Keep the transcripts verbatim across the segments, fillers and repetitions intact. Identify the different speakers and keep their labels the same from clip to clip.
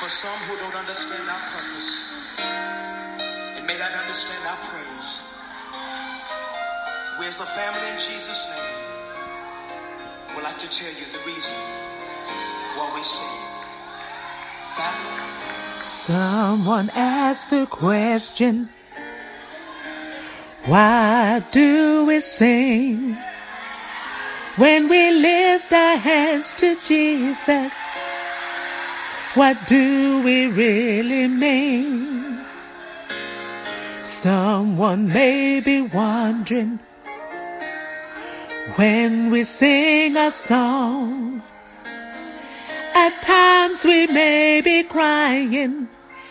Speaker 1: For some who don't understand our purpose and may not understand our praise, we as the family in Jesus' name would like to tell you the reason why we sing. Family.
Speaker 2: Someone asked the question, why do we sing when we lift our hands to Jesus? What do we really mean? Someone may be wondering, when we sing a song, at times we may be crying,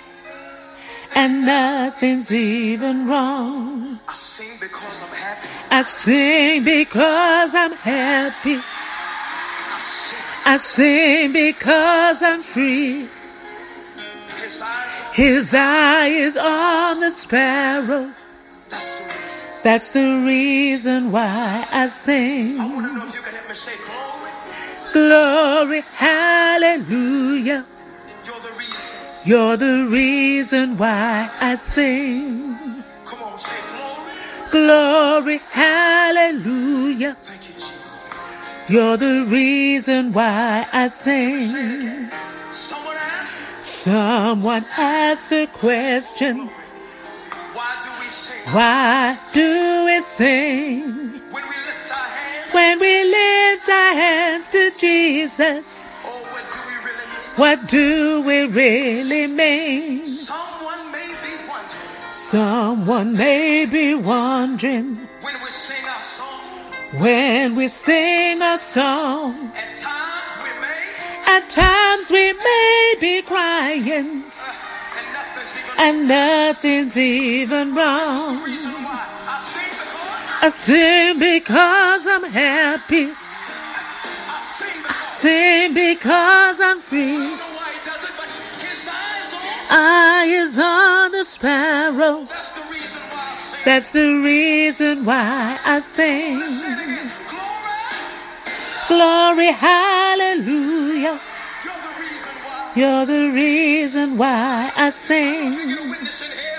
Speaker 2: and nothing's even wrong.
Speaker 1: I sing because I'm happy.
Speaker 2: I sing because I'm happy.
Speaker 1: I sing.
Speaker 2: I sing because I'm free.
Speaker 1: His eyes on
Speaker 2: His eye is on the sparrow.
Speaker 1: That's the reason.
Speaker 2: That's the reason why I sing.
Speaker 1: I want to know if you can help me say glory.
Speaker 2: Glory, hallelujah.
Speaker 1: You're the reason.
Speaker 2: You're the reason why I sing.
Speaker 1: Come on, say glory.
Speaker 2: Glory, hallelujah.
Speaker 1: Thank you, Jesus.
Speaker 2: You're the reason why I
Speaker 1: Say it
Speaker 2: sing.
Speaker 1: again. Someone asked,
Speaker 2: Someone asked the question,
Speaker 1: why do we sing?
Speaker 2: why do we sing
Speaker 1: When we lift our hands,
Speaker 2: when we lift our hands to Jesus?
Speaker 1: oh, what do we really mean?
Speaker 2: What do we really mean?
Speaker 1: Someone may be wondering,
Speaker 2: Someone may be wondering,
Speaker 1: when we sing our song,
Speaker 2: when we sing a song,
Speaker 1: at times we may,
Speaker 2: at times we may be crying,
Speaker 1: uh, and nothing's even
Speaker 2: and nothing's even
Speaker 1: the
Speaker 2: wrong.
Speaker 1: reason why. I sing because,
Speaker 2: I sing because I'm happy.
Speaker 1: I sing because,
Speaker 2: I sing because I'm
Speaker 1: I
Speaker 2: free.
Speaker 1: don't know why he does it, but his eyes on,
Speaker 2: Eye is on the sparrow.
Speaker 1: that's the reason why I sing.
Speaker 2: That's the reason why I sing.
Speaker 1: Let's say it again. Glory,
Speaker 2: Glory, hallelujah.
Speaker 1: you're the reason why.
Speaker 2: You're the reason why I
Speaker 1: Can
Speaker 2: sing.
Speaker 1: you get a witness in here?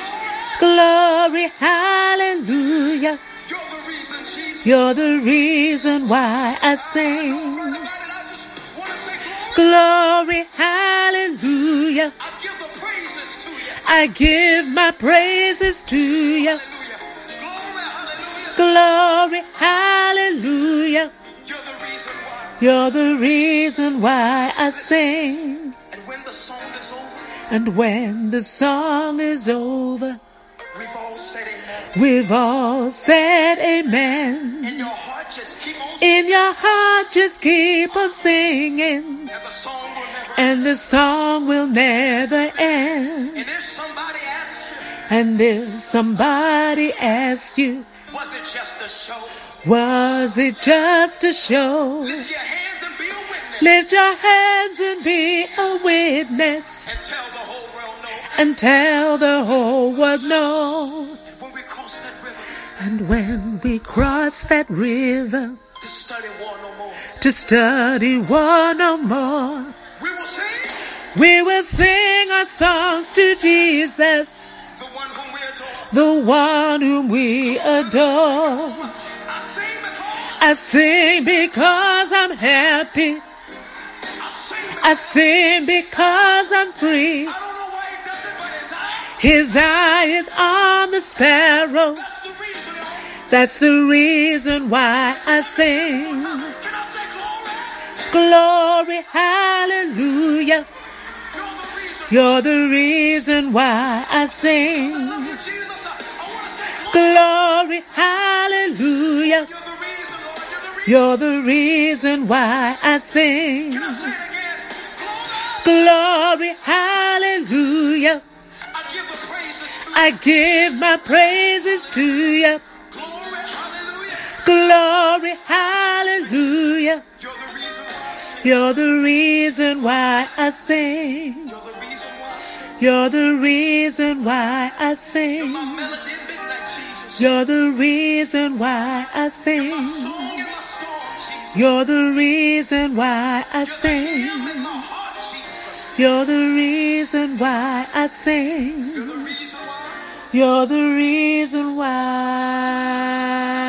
Speaker 2: Glory,
Speaker 1: Glory,
Speaker 2: hallelujah.
Speaker 1: you're the reason, Jesus.
Speaker 2: You're the reason why I
Speaker 1: I don't know
Speaker 2: sing.
Speaker 1: about it, I just want to say glory.
Speaker 2: Glory, hallelujah.
Speaker 1: I give the praises to you.
Speaker 2: I give my praises to you.
Speaker 1: Hallelujah. Glory, hallelujah.
Speaker 2: Glory, hallelujah.
Speaker 1: You're the reason why.
Speaker 2: You're the reason why I sing.
Speaker 1: And when the song is over,
Speaker 2: And when the song is over,
Speaker 1: we've all said amen.
Speaker 2: we've all said amen.
Speaker 1: In your heart, just keep on singing.
Speaker 2: In your heart, just keep on singing.
Speaker 1: And the song will never end.
Speaker 2: And the song will never end.
Speaker 1: And if somebody asks you,
Speaker 2: And if somebody asks you,
Speaker 1: was it just a show?
Speaker 2: was it just a show?
Speaker 1: Lift your hands and be a witness.
Speaker 2: Lift your hands and be a witness.
Speaker 1: And tell the whole world no.
Speaker 2: And tell the whole world no.
Speaker 1: When we cross that river,
Speaker 2: And when we cross that river
Speaker 1: to study war no more,
Speaker 2: to study war no more,
Speaker 1: we will sing
Speaker 2: we will sing our songs to Jesus,
Speaker 1: the one whom we adore.
Speaker 2: the one whom we adore.
Speaker 1: I sing because,
Speaker 2: I sing because I'm happy.
Speaker 1: I sing because,
Speaker 2: I sing because I'm free.
Speaker 1: I don't know why he does it, but his eye,
Speaker 2: His eye is on the sparrow.
Speaker 1: that's the reason.
Speaker 2: That's the reason why I sing.
Speaker 1: Can I say glory?
Speaker 2: Glory, hallelujah.
Speaker 1: You're the reason.
Speaker 2: You're the reason why I sing.
Speaker 1: I love you, Jesus. I, I want to say
Speaker 2: Glory,
Speaker 1: glory.
Speaker 2: hallelujah.
Speaker 1: You're the reason, Lord. You're the reason.
Speaker 2: You're the reason why I sing.
Speaker 1: Can I say it again? Glory.
Speaker 2: Glory, hallelujah.
Speaker 1: I give the praises to you.
Speaker 2: I give my praises to you.
Speaker 1: Glory, hallelujah.
Speaker 2: Glory, hallelujah.
Speaker 1: You're the reason why I sing.
Speaker 2: You're the reason why I sing.
Speaker 1: You're the reason why I sing.
Speaker 2: You're the reason why I
Speaker 1: You're
Speaker 2: sing.
Speaker 1: my melody in midnight, Jesus.
Speaker 2: You're the reason why I
Speaker 1: You're
Speaker 2: sing.
Speaker 1: my song in my storm, Jesus.
Speaker 2: You're the reason why I
Speaker 1: You're the
Speaker 2: sing.
Speaker 1: hymn in my heart, Jesus.
Speaker 2: You're the reason why I sing.
Speaker 1: You're the reason why.
Speaker 2: You're the reason why.